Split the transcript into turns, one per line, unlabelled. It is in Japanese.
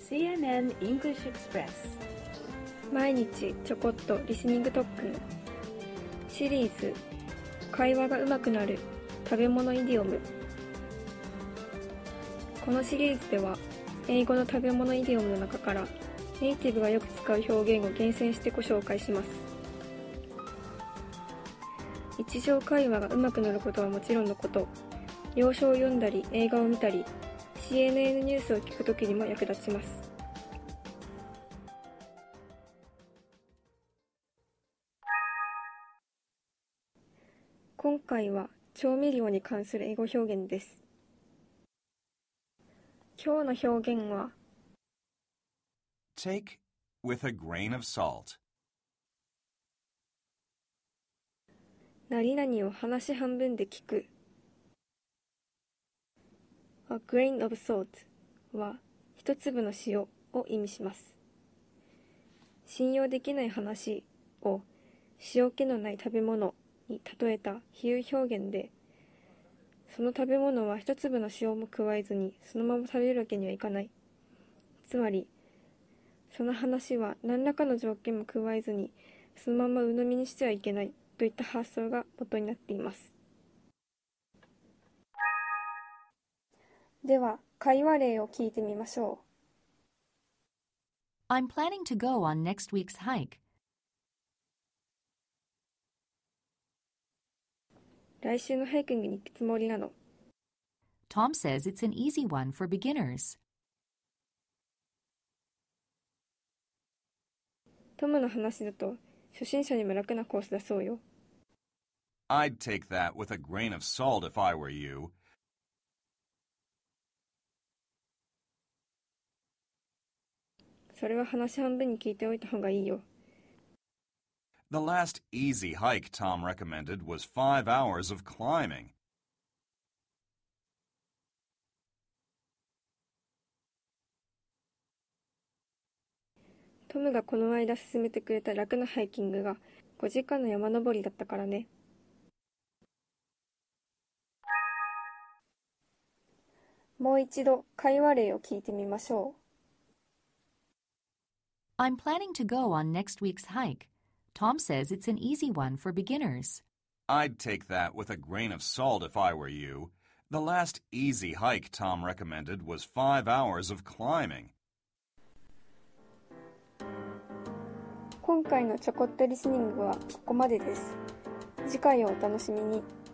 CNN English Express
毎日ちょこっとリスニング特訓シリーズ会話が上手くなる食べ物イディオム。このシリーズでは英語の食べ物イディオムの中からネイティブがよく使う表現を厳選してご紹介します。日常会話が上手くなることはもちろんのこと、洋書を読んだり映画を見たり CNN ニュースを聞くときにも役立ちます。今回は調味料に関する英語表現です。今日の表現は
Take with a grain of salt.
何々を話半分で聞く。A grain of salt は一粒の塩を意味します。信用できない話を塩気のない食べ物に例えた比喩表現で、その食べ物は一粒の塩も加えずにそのまま食べるわけにはいかない。つまり、その話は何らかの条件も加えずにそのまま鵜呑みにしてはいけないといった発想が元になっています。では、会話例を聞いてみましょ
う。I'm planning to go on next week's hike.
来週のハイキングに行くつもりなの。
Tom says it's an easy one for beginners.
トムの話だと初心者にも楽なコースだそうよ。
I'd take that with a grain of salt if I were you.
それは話半分に聞いておいた方がいいよ。
The last easy hike Tom recommended was 5 hours of climbing.
トムがこの間勧めてくれた楽なハイキングが5時間の山登りだったからね。もう一度会話例を聞いてみましょ
う。I'm planning to go on next week's hike. Tom says it's an easy one for beginners.
I'd take that with a grain of salt if I were you. The last easy hike Tom recommended was 5 hours of climbing.
今回のちょこっとリスニングはここまでです。次回をお楽しみに。